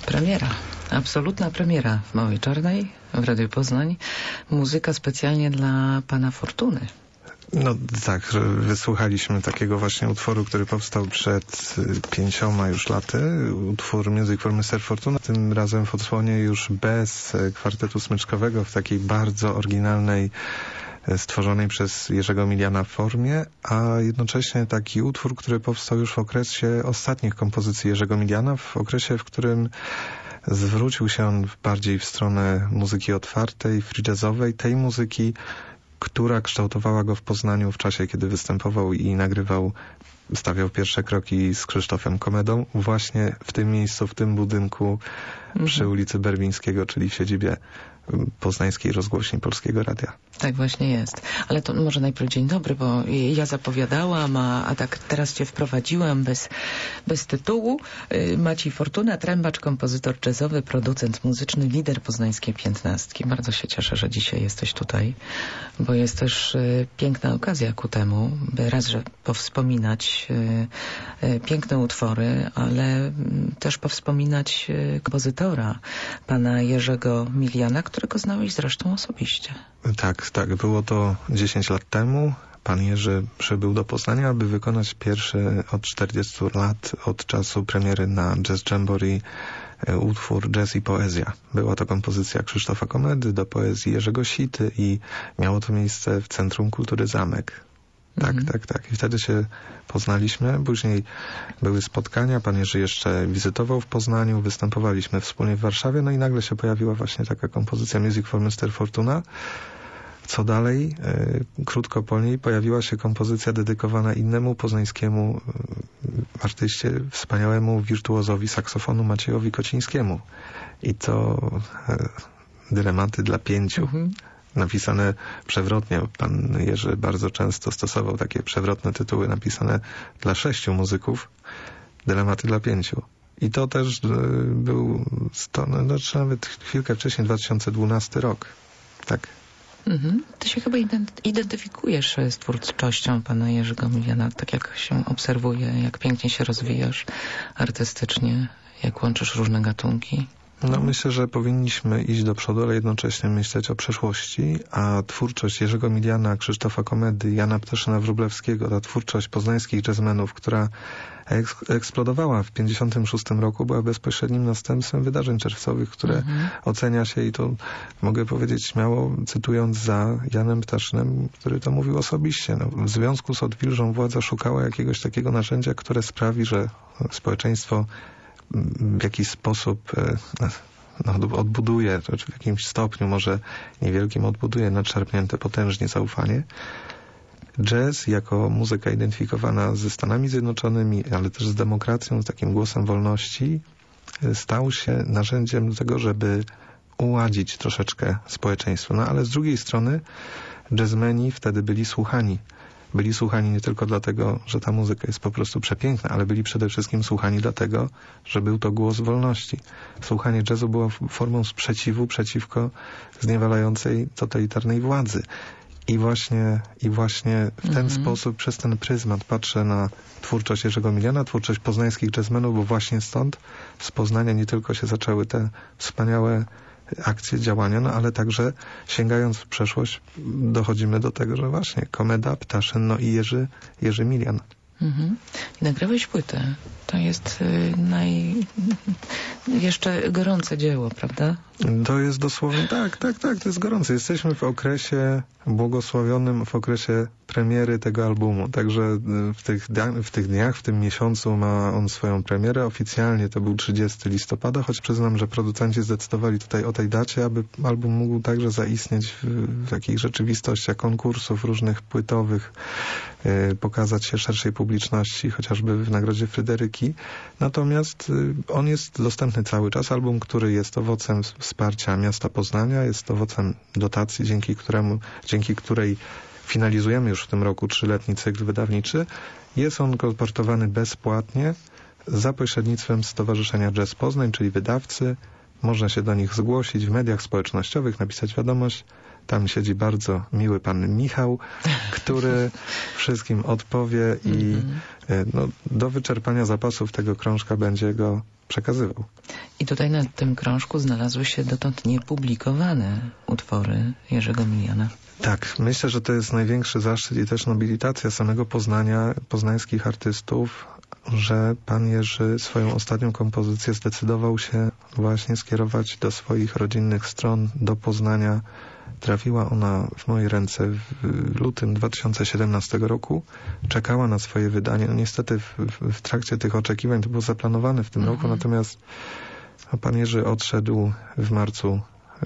Premiera. Absolutna premiera w Małej Czarnej, w Radiu Poznań. Muzyka specjalnie dla pana Fortuny. No tak, wysłuchaliśmy takiego właśnie utworu, który powstał przed 5 już laty. Utwór Music for Mr. Fortuna. Tym razem w odsłonie już bez kwartetu smyczkowego, w takiej bardzo oryginalnej, stworzonej przez Jerzego Miliana formie, a jednocześnie taki utwór, który powstał już w okresie ostatnich kompozycji Jerzego Miliana, w okresie, w którym zwrócił się on bardziej w stronę muzyki otwartej, free jazzowej, tej muzyki, która kształtowała go w Poznaniu w czasie, kiedy występował i nagrywał, stawiał pierwsze kroki z Krzysztofem Komedą, właśnie w tym miejscu, w tym budynku przy ulicy Berwińskiego, czyli w siedzibie poznańskiej rozgłośni Polskiego Radia. Tak właśnie jest. Ale to może najpierw dzień dobry, bo ja zapowiadałam, a tak teraz cię wprowadziłam bez tytułu. Maciej Fortuna, trębacz, kompozytor jazzowy, producent muzyczny, lider poznańskiej piętnastki. Bardzo się cieszę, że dzisiaj jesteś tutaj, bo jest też piękna okazja ku temu, by raz, że powspominać piękne utwory, ale też powspominać kompozytora, pana Jerzego Miliana, którego znałeś zresztą osobiście. Tak. Było to 10 lat temu. Pan Jerzy przybył do Poznania, aby wykonać pierwszy od 40 lat od czasu premiery na Jazz Jamboree utwór Jazz i Poezja. Była to kompozycja Krzysztofa Komedy do poezji Jerzego Sity i miało to miejsce w Centrum Kultury Zamek. Tak. I wtedy się poznaliśmy. Później były spotkania. Pan Jerzy jeszcze wizytował w Poznaniu. Występowaliśmy wspólnie w Warszawie. No i nagle się pojawiła właśnie taka kompozycja Music for Mr. Fortuna. Co dalej? Krótko po niej pojawiła się kompozycja dedykowana innemu poznańskiemu artyście, wspaniałemu wirtuozowi saksofonu Maciejowi Kocińskiemu. I to Dylematy dla 5. Napisane przewrotnie. Pan Jerzy bardzo często stosował takie przewrotne tytuły napisane dla 6 muzyków. Dylematy dla 5. I to też był, czy nawet chwilkę wcześniej, 2012 rok. Tak. Ty się chyba identyfikujesz z twórczością pana Jerzego Miliana, tak jak się obserwuje, jak pięknie się rozwijasz artystycznie, jak łączysz różne gatunki. No myślę, że powinniśmy iść do przodu, ale jednocześnie myśleć o przeszłości, a twórczość Jerzego Miliana, Krzysztofa Komedy, Jana Ptaszyna-Wróblewskiego, ta twórczość poznańskich jazzmenów, która eksplodowała w 1956 roku, była bezpośrednim następstwem wydarzeń czerwcowych, które ocenia się, i to mogę powiedzieć śmiało, cytując za Janem Ptaszynem, który to mówił osobiście. W związku z odwilżą władza szukała jakiegoś takiego narzędzia, które sprawi, że społeczeństwo w jakiś sposób odbuduje, czy w jakimś stopniu, może niewielkim, odbuduje nadszarpnięte potężnie zaufanie. Jazz jako muzyka identyfikowana ze Stanami Zjednoczonymi, ale też z demokracją, z takim głosem wolności, stał się narzędziem do tego, żeby uładzić troszeczkę społeczeństwo. No ale z drugiej strony jazzmeni wtedy byli słuchani. Byli słuchani nie tylko dlatego, że ta muzyka jest po prostu przepiękna, ale byli przede wszystkim słuchani dlatego, że był to głos wolności. Słuchanie jazzu było formą sprzeciwu przeciwko zniewalającej totalitarnej władzy. I właśnie w ten sposób, przez ten pryzmat patrzę na twórczość Jerzego Miliana, twórczość poznańskich jazzmenów, bo właśnie stąd z Poznania nie tylko się zaczęły te wspaniałe akcje, działania, no ale także sięgając w przeszłość dochodzimy do tego, że właśnie Komeda, Ptaszyn, no i Jerzy Milian. I nagrałeś płytę. To jest jeszcze gorące dzieło, prawda? To jest dosłownie, tak, to jest gorące. Jesteśmy w okresie błogosławionym, w okresie premiery tego albumu. Także w tych dniach, w tym miesiącu ma on swoją premierę. Oficjalnie to był 30 listopada, choć przyznam, że producenci zdecydowali tutaj o tej dacie, aby album mógł także zaistnieć w takich rzeczywistościach konkursów różnych płytowych, pokazać się szerszej publiczności, chociażby w Nagrodzie Fryderyki. Natomiast on jest dostępny cały czas. Album, który jest owocem wsparcia miasta Poznania, jest owocem dotacji, dzięki której finalizujemy już w tym roku 3-letni cykl wydawniczy. Jest on kolportowany bezpłatnie za pośrednictwem Stowarzyszenia Jazz Poznań, czyli wydawcy. Można się do nich zgłosić w mediach społecznościowych, napisać wiadomość. Tam siedzi bardzo miły pan Michał, który wszystkim odpowie i do wyczerpania zapasów tego krążka będzie go przekazywał. I tutaj na tym krążku znalazły się dotąd niepublikowane utwory Jerzego Miliana. Tak, myślę, że to jest największy zaszczyt i też nobilitacja samego Poznania, poznańskich artystów, że pan Jerzy swoją ostatnią kompozycję zdecydował się właśnie skierować do swoich rodzinnych stron, do Poznania. Trafiła ona w moje ręce w lutym 2017 roku. Czekała na swoje wydanie. No niestety w trakcie tych oczekiwań to było zaplanowane w tym roku, natomiast pan Jerzy odszedł w marcu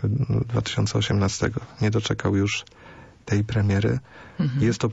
2018. Nie doczekał już tej premiery. Jest to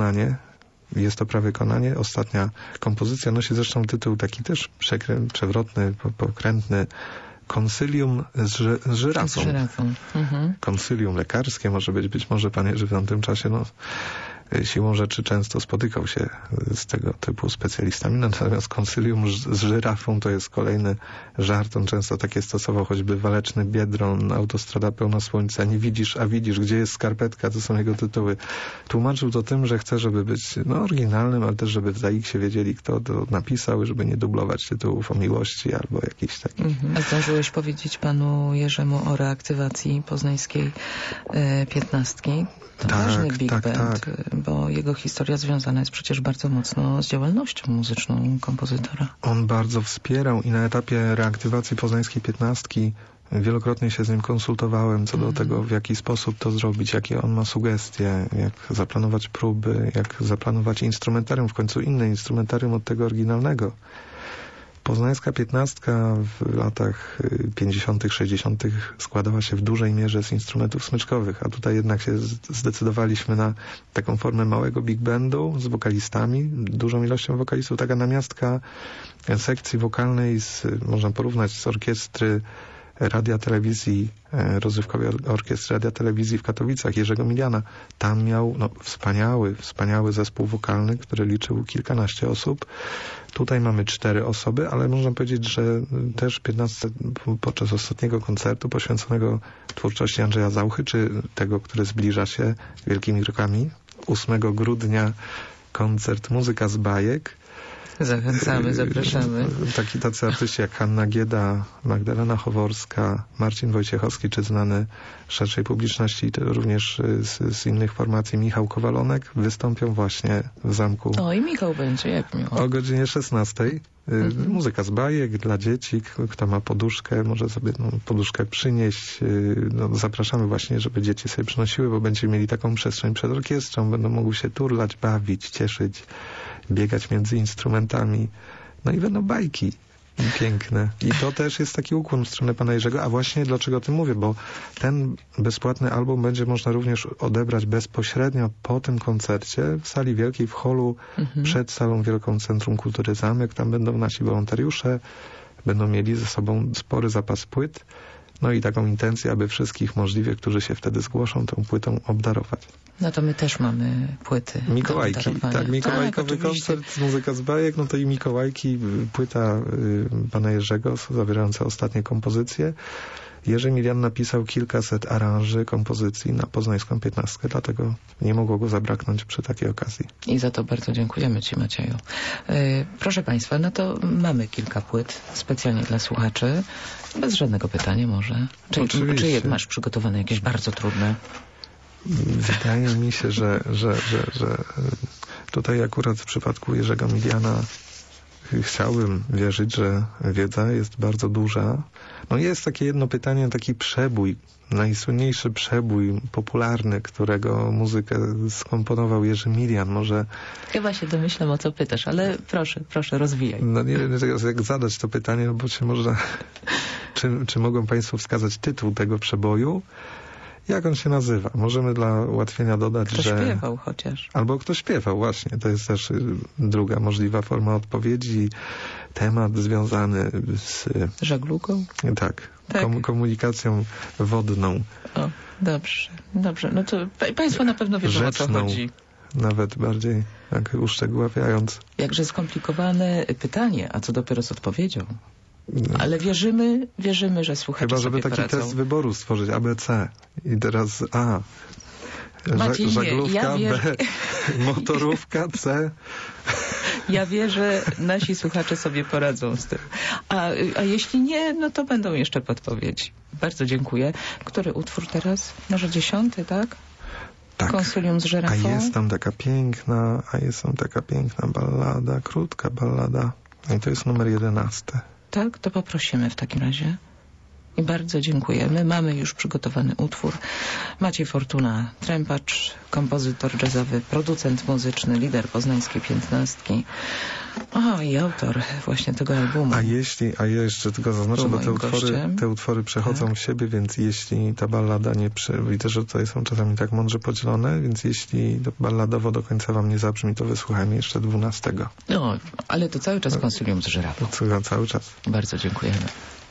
prawykonanie. Ostatnia kompozycja nosi zresztą tytuł taki też przewrotny, pokrętny. Konsylium z żyrafą. Konsylium lekarskie może być może pan Jerzy w tamtym czasie siłą rzeczy często spotykał się z tego typu specjalistami, natomiast konsylium z żyrafą to jest kolejny żart. On często takie stosował, choćby Waleczny Biedron, Autostrada pełna słońca, Nie widzisz, a widzisz, gdzie jest skarpetka, to są jego tytuły. Tłumaczył to tym, że chce, żeby być oryginalnym, ale też, żeby w ZAIKS-ie wiedzieli, kto to napisał, żeby nie dublować tytułów o miłości albo jakichś takich. A zdążyłeś powiedzieć panu Jerzemu o reaktywacji poznańskiej 15? To ważny big band, bo jego historia związana jest przecież bardzo mocno z działalnością muzyczną kompozytora. On bardzo wspierał i na etapie reaktywacji poznańskiej 15 wielokrotnie się z nim konsultowałem co do tego, w jaki sposób to zrobić, jakie on ma sugestie, jak zaplanować próby, jak zaplanować instrumentarium, w końcu inne instrumentarium od tego oryginalnego. Poznańska 15 w latach 50., 60. składała się w dużej mierze z instrumentów smyczkowych, a tutaj jednak się zdecydowaliśmy na taką formę małego big bandu z wokalistami, dużą ilością wokalistów. Taka namiastka sekcji wokalnej można porównać z orkiestry Radia Telewizji, rozrywkowej orkiestry Radia Telewizji w Katowicach, Jerzego Miliana. Tam miał wspaniały zespół wokalny, który liczył kilkanaście osób. Tutaj mamy 4 osoby, ale można powiedzieć, że też 15 podczas ostatniego koncertu poświęconego twórczości Andrzeja Zauchy, czy tego, który zbliża się wielkimi rokami. 8 grudnia koncert Muzyka z bajek. Zachęcamy, zapraszamy. Tacy artyści jak Hanna Gieda, Magdalena Choworska, Marcin Wojciechowski, czy znany szerszej publiczności, to również z innych formacji Michał Kowalonek wystąpią właśnie w zamku. O, i Michał będzie, jak miło. O godzinie 16. Muzyka z bajek dla dzieci. Kto ma poduszkę, może sobie poduszkę przynieść. Zapraszamy właśnie, żeby dzieci sobie przynosiły, bo będziemy mieli taką przestrzeń przed orkiestrą. Będą mogły się turlać, bawić, cieszyć, biegać między instrumentami. No i będą bajki piękne. I to też jest taki ukłon w stronę pana Jerzego. A właśnie dlaczego o tym mówię? Bo ten bezpłatny album będzie można również odebrać bezpośrednio po tym koncercie w sali wielkiej, w holu przed salą wielką Centrum Kultury Zamek. Tam będą nasi wolontariusze, będą mieli ze sobą spory zapas płyt. No i taką intencję, aby wszystkich możliwie, którzy się wtedy zgłoszą, tą płytą obdarować. No to my też mamy płyty. Mikołajki, tak, mikołajkowy koncert, Muzyka z bajek, no to i Mikołajki, płyta pana Jerzego, zawierająca ostatnie kompozycje. Jerzy Milian napisał kilkaset aranży, kompozycji na poznańską 15, dlatego nie mogło go zabraknąć przy takiej okazji. I za to bardzo dziękujemy ci, Macieju. Proszę państwa, no to mamy kilka płyt specjalnie dla słuchaczy. Bez żadnego pytania może. Czy masz przygotowane jakieś bardzo trudne? Wydaje mi się, że tutaj akurat w przypadku Jerzego Miliana chciałbym wierzyć, że wiedza jest bardzo duża. No jest takie jedno pytanie, taki przebój, najsłynniejszy przebój popularny, którego muzykę skomponował Jerzy Milian. Może... Chyba się domyślam, o co pytasz, ale proszę, rozwijaj. No nie wiem, jak zadać to pytanie, no bo się można... Czy mogą państwo wskazać tytuł tego przeboju? Jak on się nazywa? Możemy dla ułatwienia dodać, kto śpiewał chociaż. Albo kto śpiewał, właśnie. To jest też druga możliwa forma odpowiedzi. Temat związany z... żeglugą? Tak. Komunikacją wodną. O, dobrze. No to państwo na pewno wiedzą, o co chodzi. Nawet bardziej tak uszczegóławiając. Jakże skomplikowane pytanie, a co dopiero z odpowiedzią. Ale wierzymy, że słuchacze chyba, żeby sobie taki poradzą. test wyboru stworzyć, ABC. I teraz A. Maciej, żaglówka, ja B. Motorówka, C. Ja wierzę, nasi słuchacze sobie poradzą z tym. A jeśli nie, no to będą jeszcze podpowiedzi. Bardzo dziękuję. Który utwór teraz? Może 10, tak? Tak. Konsylium z żyrafą? A jest tam taka piękna ballada, krótka ballada. I to jest numer 11. Tak, to poprosimy w takim razie. I bardzo dziękujemy. Mamy już przygotowany utwór. Maciej Fortuna, trębacz, kompozytor jazzowy, producent muzyczny, lider poznańskiej 15. I autor właśnie tego albumu. A jeszcze tylko zaznaczę, bo te utwory przechodzą w siebie, więc jeśli ta ballada widzę, że tutaj są czasami tak mądrze podzielone, więc jeśli balladowo do końca wam nie zabrzmi, to wysłuchajmy jeszcze 12. No, ale to cały czas konsylium z żyrafą. Cały czas. Bardzo dziękujemy.